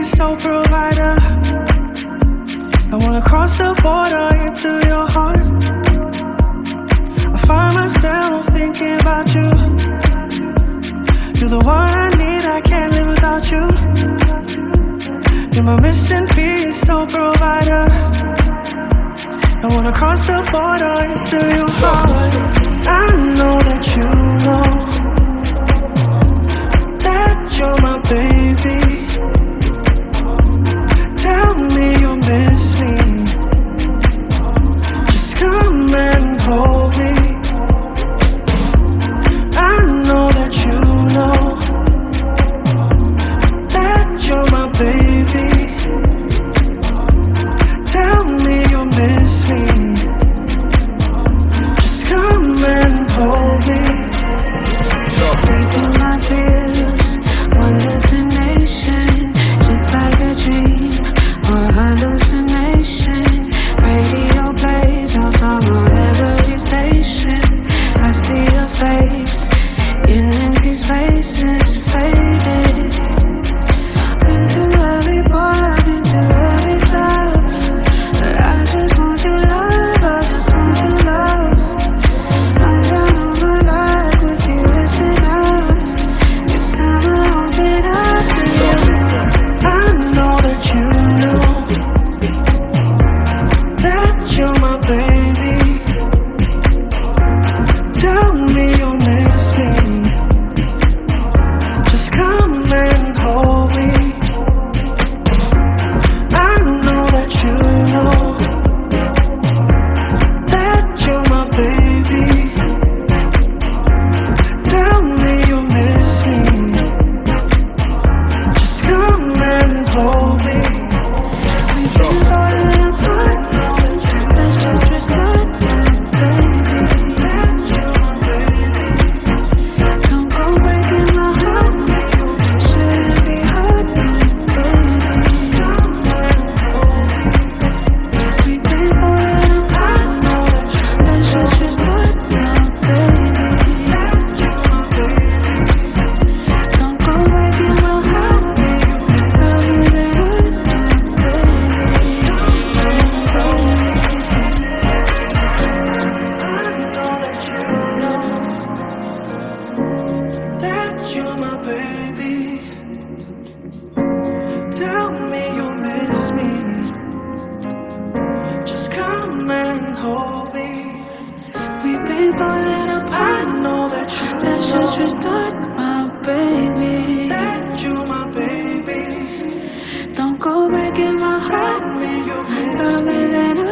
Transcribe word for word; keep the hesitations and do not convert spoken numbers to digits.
sole provider. I wanna cross the border into your heart. I find myself thinking about you. You're the one I need, I can't live without you. You're my missing piece, sole provider. I wanna cross the border into your heart. I know that you know that you're my baby. Tell me you miss me. Just come and hold me. I know that you know that you're my baby. Tell me you miss me. Just come and hold me. Deep in my fears, one destination, just like a dream or hallucination. Radio plays our song on every station. I see your face in empty spaces, faded. Been to every bar, I've been to every club, but I just want your love, I just want your love. I'm down on my life with you, it's enough. This time I open up to you. I know that you know that you're my baby. Tell me you miss me. Just come and hold me. I know that you know that you're my baby. Tell me you miss me. Just come and hold me. We've been falling apart, let's just restart now, baby. That you're my baby. Don't go breaking my heart, shouldn't be hurting, baby. We've been falling apart, let's just restart now, baby. Don't go breaking my heart, love isn't hurting, baby. I know that you know that you're my baby. Tell me you miss me. Just come and hold me. We've been falling apart, I know that you let's just know restart, my baby. that you're my baby. Don't go breaking my heart, Tell me you miss love me. isn't